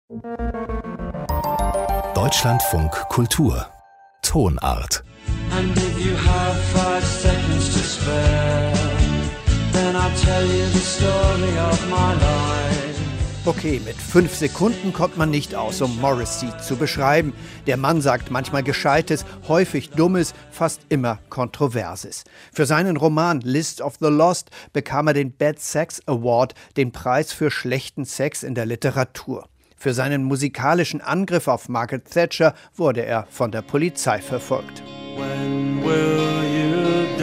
Deutschlandfunk Kultur Tonart. And if you have 5 seconds to spare, then I'll tell you the story of my life. Okay, mit 5 Sekunden kommt man nicht aus, um Morrissey zu beschreiben. Der Mann sagt manchmal Gescheites, häufig Dummes, fast immer Kontroverses. Für seinen Roman List of the Lost bekam er den Bad Sex Award, den Preis für schlechten Sex in der Literatur. Für seinen musikalischen Angriff auf Margaret Thatcher wurde er von der Polizei verfolgt. When will you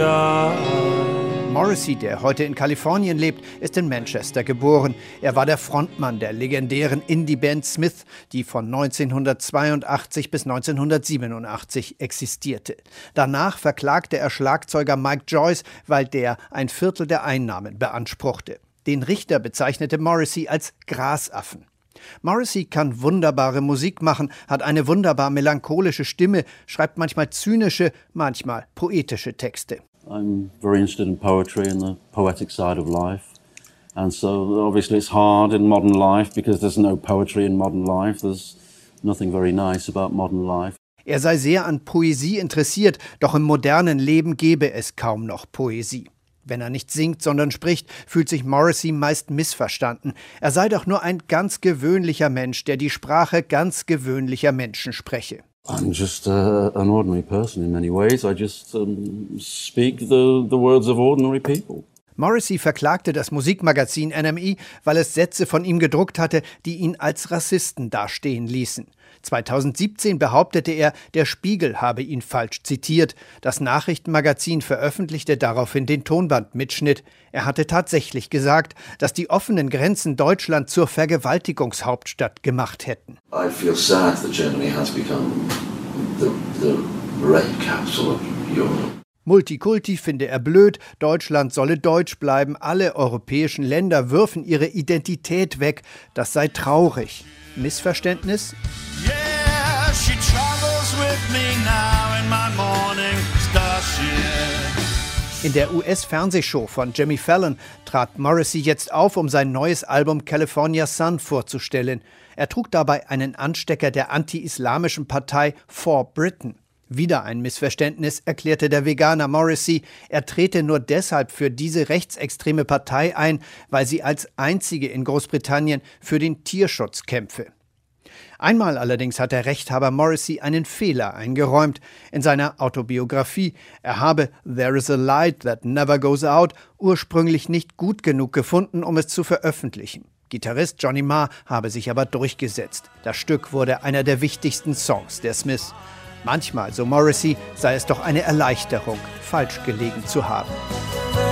die? Morrissey, der heute in Kalifornien lebt, ist in Manchester geboren. Er war der Frontmann der legendären Indie-Band Smith, die von 1982 bis 1987 existierte. Danach verklagte er Schlagzeuger Mike Joyce, weil der ein Viertel der Einnahmen beanspruchte. Den Richter bezeichnete Morrissey als Grasaffen. Morrissey kann wunderbare Musik machen, hat eine wunderbar melancholische Stimme, schreibt manchmal zynische, manchmal poetische Texte. I'm very interested in poetry and the poetic side of life. And so obviously it's hard in modern life because there's no poetry in modern life. There's nothing very nice about modern life. Er sei sehr an Poesie interessiert, doch im modernen Leben gebe es kaum noch Poesie. Wenn er nicht singt, sondern spricht, fühlt sich Morrissey meist missverstanden. Er sei doch nur ein ganz gewöhnlicher Mensch, der die Sprache ganz gewöhnlicher Menschen spreche. I'm just an ordinary person in many ways. I just speak the words of ordinary people. Morrissey verklagte das Musikmagazin NME, weil es Sätze von ihm gedruckt hatte, die ihn als Rassisten dastehen ließen. 2017 behauptete er, der Spiegel habe ihn falsch zitiert. Das Nachrichtenmagazin veröffentlichte daraufhin den Tonbandmitschnitt. Er hatte tatsächlich gesagt, dass die offenen Grenzen Deutschland zur Vergewaltigungshauptstadt gemacht hätten. I feel sad that Germany has become the rape capital of Europe. Multikulti finde er blöd, Deutschland solle deutsch bleiben, alle europäischen Länder würfen ihre Identität weg, das sei traurig. Missverständnis? Yeah, she travels with me now in my morning starship. In der US-Fernsehshow von Jimmy Fallon trat Morrissey jetzt auf, um sein neues Album California Sun vorzustellen. Er trug dabei einen Anstecker der anti-islamischen Partei For Britain. Wieder ein Missverständnis, erklärte der Veganer Morrissey. Er trete nur deshalb für diese rechtsextreme Partei ein, weil sie als einzige in Großbritannien für den Tierschutz kämpfe. Einmal allerdings hat der Rechthaber Morrissey einen Fehler eingeräumt. In seiner Autobiografie, er habe There is a light that never goes out ursprünglich nicht gut genug gefunden, um es zu veröffentlichen. Gitarrist Johnny Marr habe sich aber durchgesetzt. Das Stück wurde einer der wichtigsten Songs der Smiths. Manchmal, so Morrissey, sei es doch eine Erleichterung, falsch gelegen zu haben.